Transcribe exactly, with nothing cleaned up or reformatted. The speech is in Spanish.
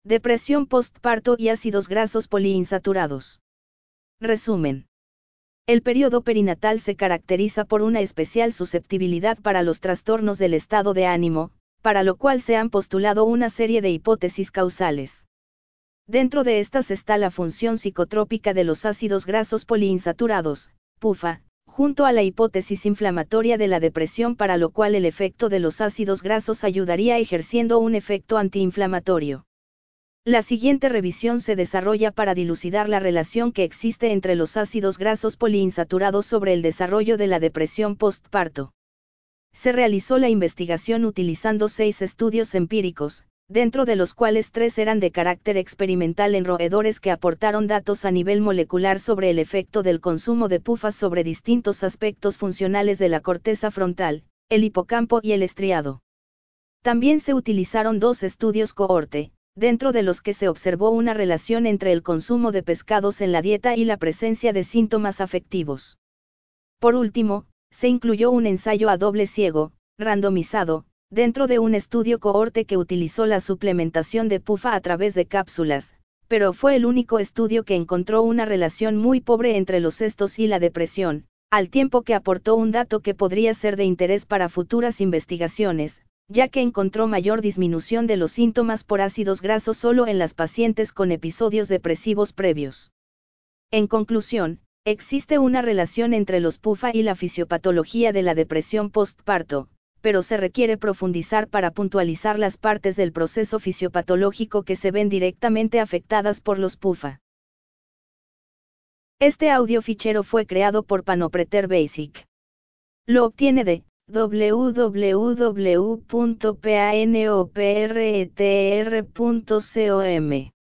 depresión postparto y ácidos grasos poliinsaturados. Resumen. El periodo perinatal se caracteriza por una especial susceptibilidad para los trastornos del estado de ánimo, para lo cual se han postulado una serie de hipótesis causales. Dentro de estas está la función psicotrópica de los ácidos grasos poliinsaturados, PUFA, junto a la hipótesis inflamatoria de la depresión, para lo cual el efecto de los ácidos grasos ayudaría ejerciendo un efecto antiinflamatorio. La siguiente revisión se desarrolla para dilucidar la relación que existe entre los ácidos grasos poliinsaturados sobre el desarrollo de la depresión postparto. Se realizó la investigación utilizando seis estudios empíricos, dentro de los cuales tres eran de carácter experimental en roedores que aportaron datos a nivel molecular sobre el efecto del consumo de PUFA sobre distintos aspectos funcionales de la corteza frontal, el hipocampo y el estriado. También se utilizaron dos estudios cohorte, dentro de los que se observó una relación entre el consumo de pescados en la dieta y la presencia de síntomas afectivos. Por último, se incluyó un ensayo a doble ciego, randomizado, dentro de un estudio cohorte que utilizó la suplementación de PUFA a través de cápsulas, pero fue el único estudio que encontró una relación muy pobre entre los estos y la depresión, al tiempo que aportó un dato que podría ser de interés para futuras investigaciones, ya que encontró mayor disminución de los síntomas por ácidos grasos solo en las pacientes con episodios depresivos previos. En conclusión, existe una relación entre los PUFA y la fisiopatología de la depresión postparto, pero se requiere profundizar para puntualizar las partes del proceso fisiopatológico que se ven directamente afectadas por los PUFA. Este audio fichero fue creado por Panopreter Basic. Lo obtiene de w w w punto panopreter punto com.